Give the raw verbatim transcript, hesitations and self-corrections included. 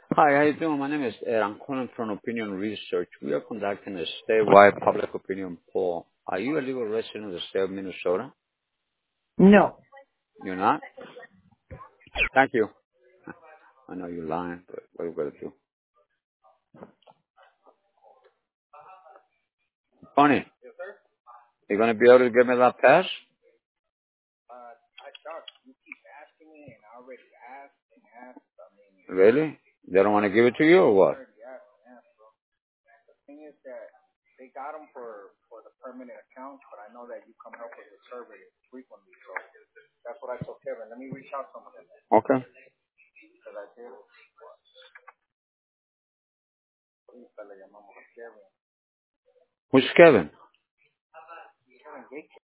Hi, how you doing? My name is Ed. I'm calling from Opinion Research. We are conducting a statewide public opinion poll. Are you a legal resident of the state of Minnesota? No. You're not? Thank you. I know you're lying, but what are we going to do? Funny, you going to be able to give me that pass? Really? They don't want to give it to you or what? Okay. Who's Kevin?